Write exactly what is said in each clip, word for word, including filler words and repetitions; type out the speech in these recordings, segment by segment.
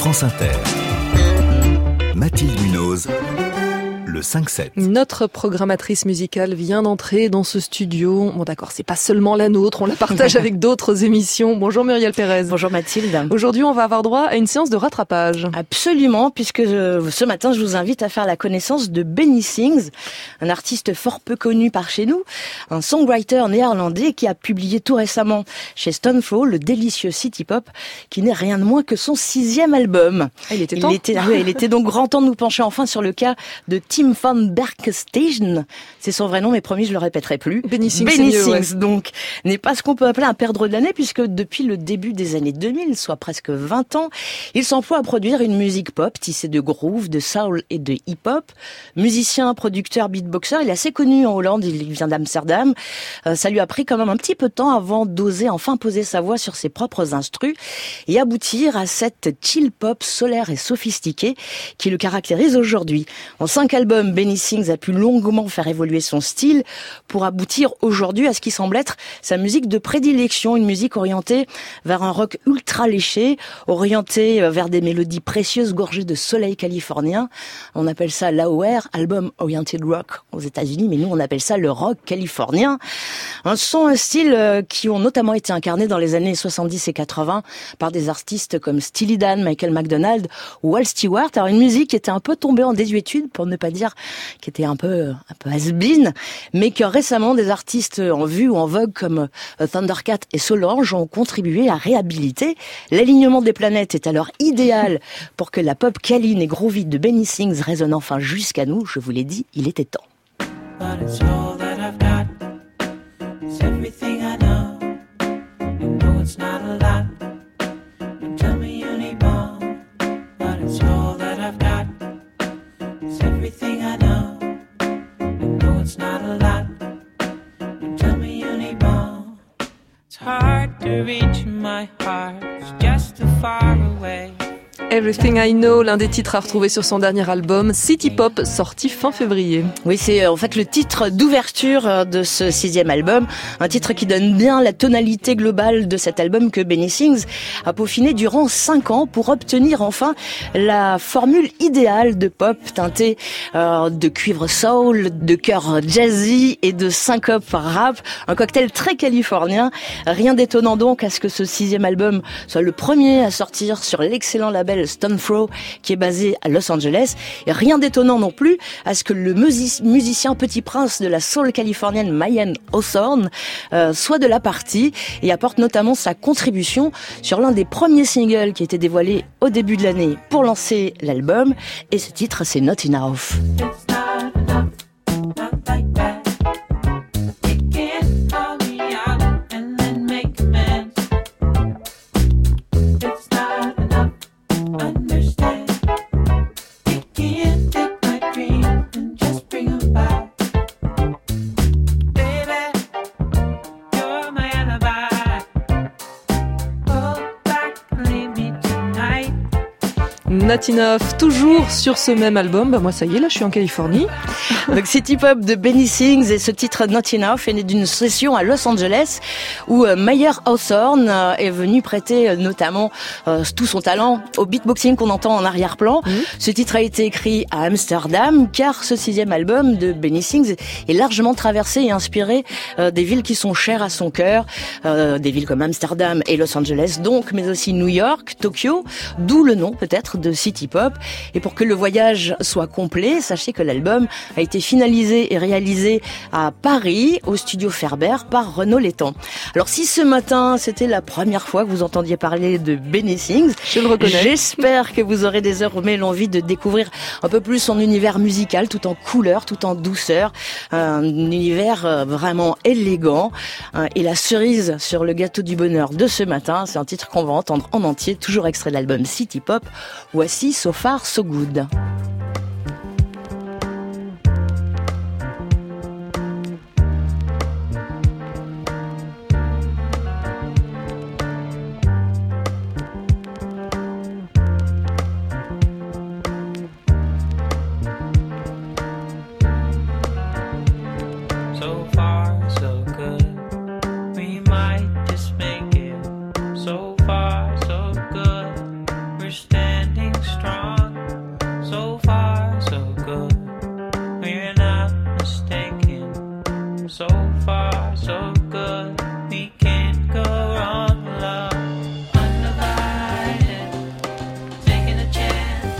France Inter. Mathilde Munoz, le cinq sept. Notre programmatrice musicale vient d'entrer dans ce studio. Bon d'accord, c'est pas seulement la nôtre, on la partage avec d'autres émissions. Bonjour Muriel Pérez. Bonjour Mathilde. Aujourd'hui, on va avoir droit à une séance de rattrapage. Absolument, puisque je, ce matin, je vous invite à faire la connaissance de Benny Sings, un artiste fort peu connu par chez nous, un songwriter néerlandais qui a publié tout récemment chez Stoneflow le délicieux City Pop, qui n'est rien de moins que son sixième album. Il était temps. Il était, oui, il était donc grand temps de nous pencher enfin sur le cas de Tim van Berkestegen. C'est son vrai nom, mais promis, je le répéterai plus. Benny Sings, Benny c'est mieux, Sings, ouais. donc, n'est pas ce qu'on peut appeler un perdreau de l'année, puisque depuis le début des années deux mille, soit presque vingt ans, il s'emploie à produire une musique pop tissée de groove, de soul et de hip-hop. Musicien, producteur, beatboxer, il est assez connu en Hollande, il vient d'Amsterdam. Euh, ça lui a pris quand même un petit peu de temps avant d'oser enfin poser sa voix sur ses propres instrus et aboutir à cette chill pop solaire et sophistiquée qui le caractérise aujourd'hui. En cinq albums, Benny Sings a pu longuement faire évoluer son style pour aboutir aujourd'hui à ce qui semble être sa musique de prédilection, une musique orientée vers un rock ultra léché, orientée vers des mélodies précieuses gorgées de soleil californien. On appelle ça l'A O R, Album Oriented Rock aux États-Unis, mais nous on appelle ça le rock californien. Un son, un style qui ont notamment été incarnés dans les années soixante-dix et quatre-vingts par des artistes comme Steely Dan, Michael McDonald ou Al Stewart. Alors une musique qui était un peu tombée en désuétude, pour ne pas dire qui était un peu un peu has-been, mais que récemment des artistes en vue ou en vogue comme Thundercat et Solange ont contribué à réhabiliter. L'alignement des planètes est alors idéal pour que la pop câline et groovy de Benny Sings résonne enfin jusqu'à nous. Je vous l'ai dit, il était temps. But it's all that I've got. It's everything I know. You know it's not a lot. You tell me you need more. But it's all that I've got. It's everything I know. You know it's not a lot. You tell me you need more. It's hard to reach my heart. It's just too far away. Everything I Know, l'un des titres à retrouver sur son dernier album, City Pop, sorti fin février. Oui, c'est en fait le titre d'ouverture de ce sixième album, un titre qui donne bien la tonalité globale de cet album que Benny Sings a peaufiné durant cinq ans pour obtenir enfin la formule idéale de pop teintée euh, de cuivre soul, de chœur jazzy et de syncope rap, un cocktail très californien. Rien d'étonnant donc à ce que ce sixième album soit le premier à sortir sur l'excellent label Stoneflow qui est basé à Los Angeles, et rien d'étonnant non plus à ce que le music- musicien petit prince de la soul californienne Mayen Hawthorne euh, soit de la partie et apporte notamment sa contribution sur l'un des premiers singles qui a été dévoilé au début de l'année pour lancer l'album, et ce titre c'est Not Enough. It's not enough, not like that. You can't call me out and then make amends. It's not enough, understand. You can't take my dreams and just bring 'em back. Baby, you're my alibi. Go back and leave me tonight. Not Enough, toujours sur ce même album. Bah moi ça y est, là je suis en Californie. Donc City Pop de Benny Sings, et ce titre Not Enough est né d'une session à Los Angeles où euh, Mayer Hawthorne euh, est venu prêter euh, notamment euh, tout son talent au beatboxing qu'on entend en arrière-plan. Mmh. Ce titre a été écrit à Amsterdam car ce sixième album de Benny Sings est largement traversé et inspiré euh, des villes qui sont chères à son cœur, euh, des villes comme Amsterdam et Los Angeles donc, mais aussi New York, Tokyo, d'où le nom peut-être de City Pop. Et pour que le voyage soit complet, sachez que l'album a été finalisé et réalisé à Paris, au studio Ferber, par Renaud Létang. Alors si ce matin, c'était la première fois que vous entendiez parler de Benny Sings, je le reconnais. J'espère que vous aurez désormais l'envie de découvrir un peu plus son univers musical, tout en couleur, tout en douceur. Un univers vraiment élégant. Et la cerise sur le gâteau du bonheur de ce matin, c'est un titre qu'on va entendre en entier, toujours extrait de l'album City Pop. Voici So Far So Good. So far, so good. We might just make it. So far, so good. We're standing strong. So far, so good. We're not mistaken. So far, so good. We can't go wrong, love. Undivided, taking a chance.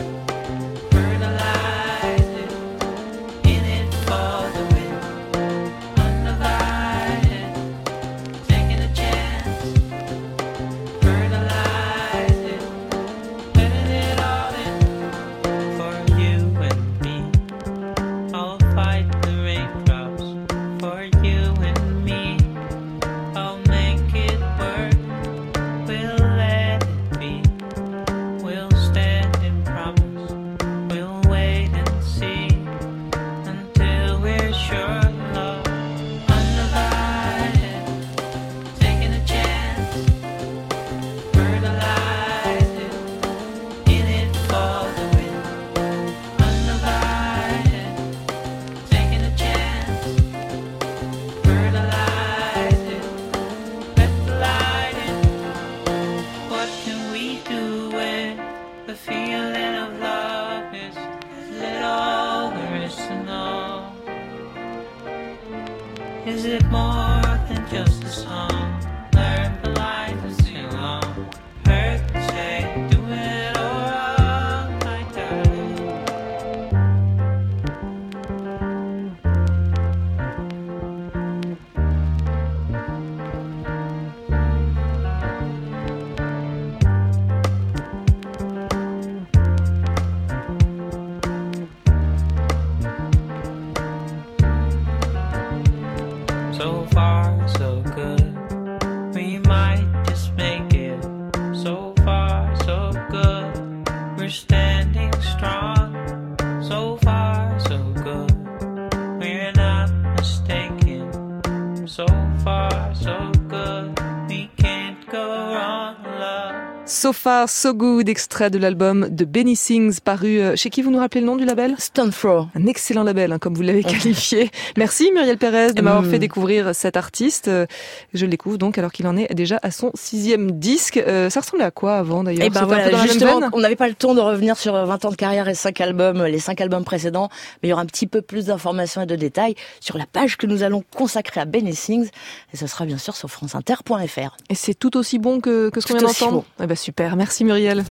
Fertilize it, in it for the win. Undivided, taking a chance. Fertilize it, letting it all in. For you and me, I'll fight the raindrops. For you and me, I'll make it work. We'll let it be. We'll stand in promise. We'll wait and see until we're sure, love. Undivided, taking a chance. Fertilize it, in it for the win. Undivided, taking a chance. Fertilize it, let the light in. What can we do when the feeling of love is is it all there is to know? Is it more than just a song? Learn polite to sing along. Heard to say, do it all wrong, my darling. So far, so good. We might just make it. So far, so good. We're standing strong. So far, so good. We're not mistaken. So far, so good. We can't go wrong, love. So Far, So Good, extrait de l'album de Benny Sings, paru euh, chez qui vous nous rappelez le nom du label? Stone Throw. Un excellent label, hein, comme vous l'avez qualifié. Merci Muriel Pérez de m'avoir Mm. fait découvrir cet artiste. Euh, Je le découvre donc alors qu'il en est déjà à son sixième disque. Euh, ça ressemblait à quoi avant d'ailleurs? Et ben C'était un peu voilà, dans la même justement, veine on n'avait pas le temps de revenir sur vingt ans de carrière et cinq albums, les cinq albums précédents, mais il y aura un petit peu plus d'informations et de détails sur la page que nous allons consacrer à Benny Sings, et ce sera bien sûr sur franceinter point f r. Et c'est tout aussi bon que, que ce qu'on Tout vient aussi d'entendre? bon. Eh ben super, merci Muriel.